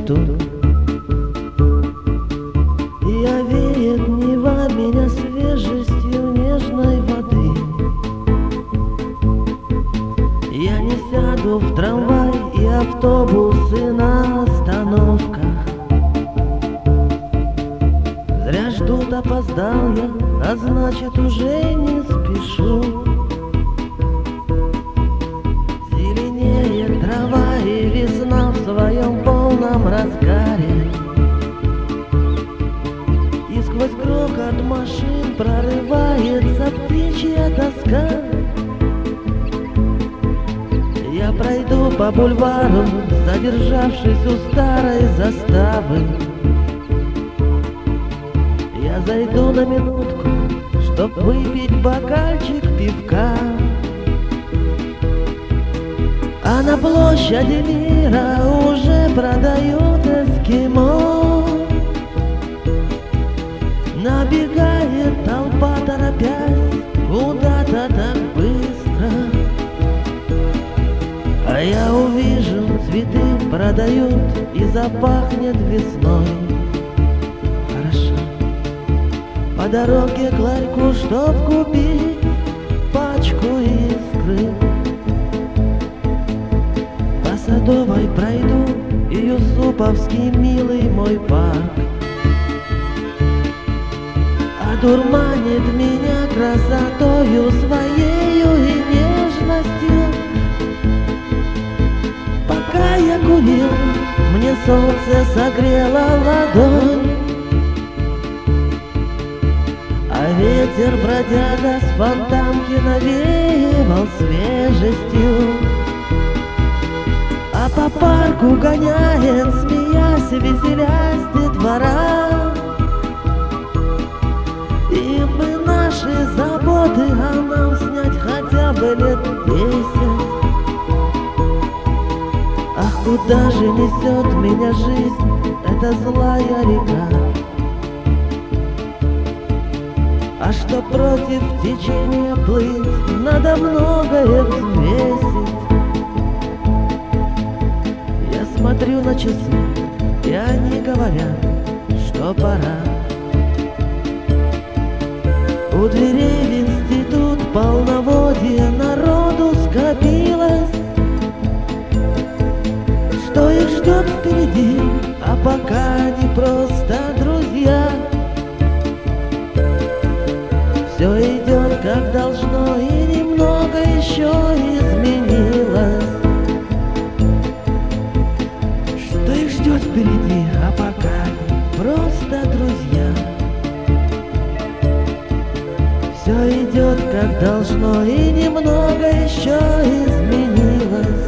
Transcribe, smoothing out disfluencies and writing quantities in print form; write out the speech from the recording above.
нету. И овеет Нева меня свежестью нежной воды. Я не сяду в трамвай и автобусы на остановках. Зря ждут, опоздал я, а значит уже не спешу. Зеленеет трава и весна в своем полном разгаре. И сквозь грохот машин прорывается птичья тоска. Я пройду по бульвару, задержавшись у старой заставы. Я зайду на минутку, чтоб выпить бокальчик пивка. А на площади мира уже продают эскимо. Набегает толпа, торопясь куда-то так быстро. А я увижу, цветы продают и запахнет весной. Хорошо. По дороге к ларьку, чтоб купить пачку искры. По Садовой пройду и Юсуповский милый мой парк. Одурманит меня красотою своею и нежностью. Пока я курил, мне солнце согрело ладонь. А ветер бродяга с фонтанки навеивал свежестью. А по парку гоняет, смеясь, веселясь детвора. И бы наши заботы, а нам снять хотя бы лет 10. Ах, куда же несет меня жизнь, эта злая река? А что против течения плыть, надо многое взвесить. Я смотрю на часы, и они говорят, что пора. У дверей в институт полноводья народу скопилось. Что их ждет впереди, а пока они просто друзья. Все идет как должно, и немного еще изменилось. Что их ждет впереди, а пока они просто друзья. Все идет как должно, и немного еще изменилось.